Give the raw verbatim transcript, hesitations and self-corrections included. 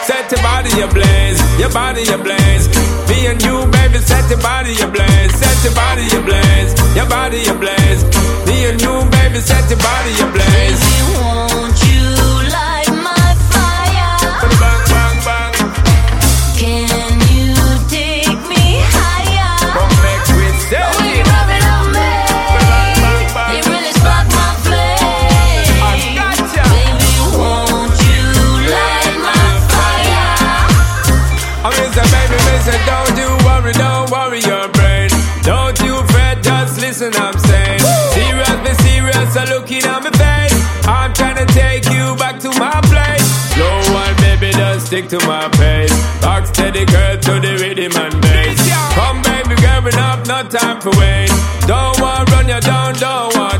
set your body ablaze, your body ablaze. Me and you, baby, set your body ablaze, set your body ablaze, your body ablaze. Me and you, baby, set your body ablaze. Baby, won't you light my fire? Bang, bang, bang. Can you take me higher? Come back with that. When you rub it on me, Bang, bang, bang. it really spark my flame. I gotcha. Baby, won't you light my fire? I mean, say, baby, listen, don't you worry, don't worry your brain. Don't you fret, just listen, I'm saying. Serious, be serious, so looking at me face. I'm trying to take you back to my place. Slow one, baby, just stick to my pace. Rock steady, girl, to the rhythm and bass. Come, baby, girl, enough, no time for wait. Don't want run you down, don't want